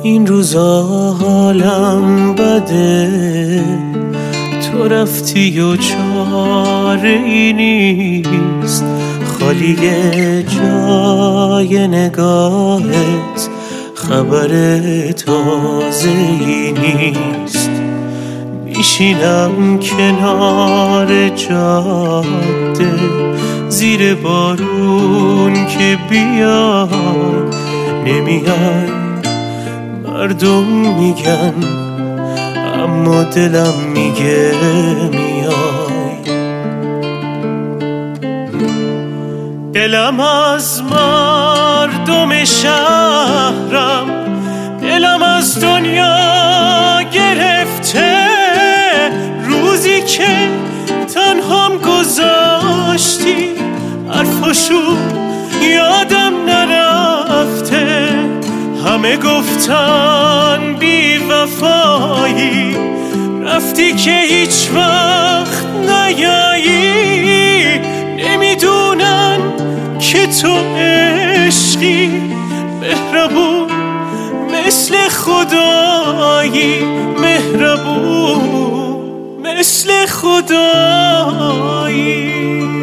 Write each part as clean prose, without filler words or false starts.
این روزا حالم بده، تو رفتی و چاره ای نیست، خالی جای نگاهت خبر تازه ای نیست. میشینم کنار جاده زیر بارون که بیای، نمیای مردم میگن اما دلم میگه میای. دلم از مردم شهرم، دلم از دنیا گرفته، روزی که تنهام گذاشتی حرفاشو یادم نرفته. همه گفتن بی وفایی، رفتی که هیچ وقت نیایی. نمیدونن که تو عشقی مهربون مثل خدایی، مهربون مثل خدایی.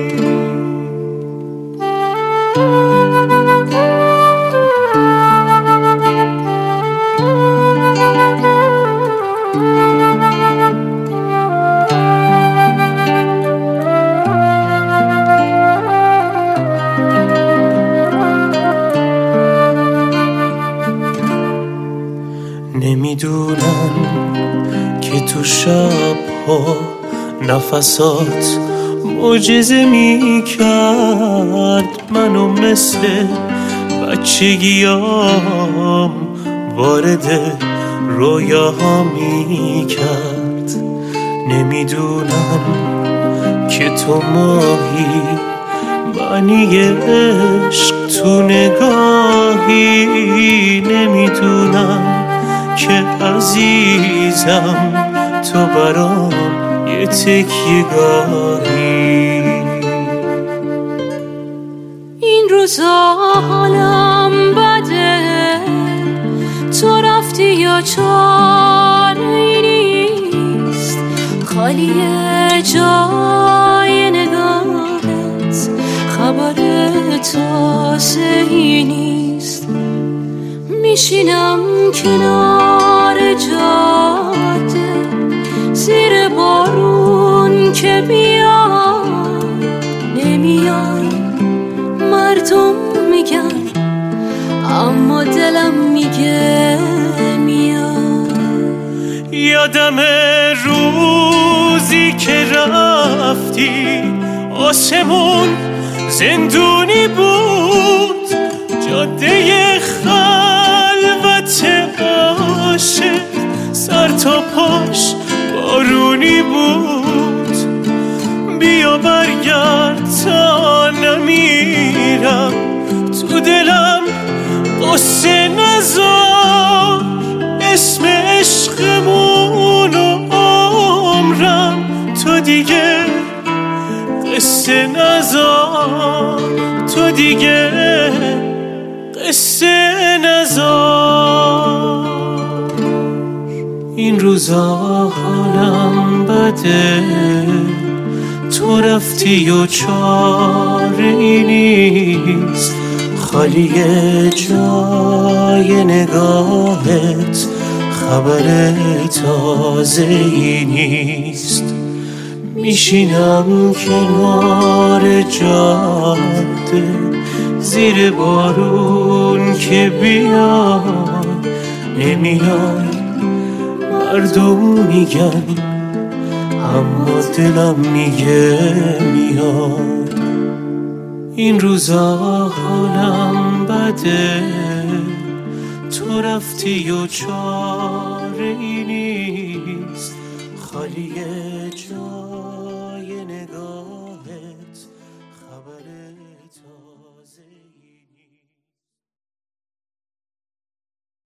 نمیدونن که تو شبها نفسات معجزه میکرد، منو مثل بچگیام وارد رویاها میکرد. نمیدونن که تو ماهی، معنی عشق تو نگاهی. نمیدونن که عزیزم تو برام یه تکیه گاهی. این روزا حالم بده، تو رفتی یا چاره نیست، خالی جای نگاهت خبر تازه ای نیست. میشینم کنار جاده زیر بارون که بیای، نمیای مردم میگن اما دلم میگه میای. یادم روزی که رفتی آسمون زندونی بود، جاده خلوت عاشق سر تا پاش بارونی بود. بیا برگرد تا نمیرم، تو دلم قصه نذار، اسم عشقمون و عمرم تو دیگه قصه نذار، تو دیگه قصه نذار. این روزا حالم بده، تو رفتی و چاره ای نیست، خالی جای نگاهت خبر تازه ای نیست. میشینم کنار جاده زیر بارون که بیای، نمیای مردم میگن اما دلم میگه میای. این روزا حالم بده، تو رفتی و چاره ای نیست، خالی جای نگاهت خبر تازه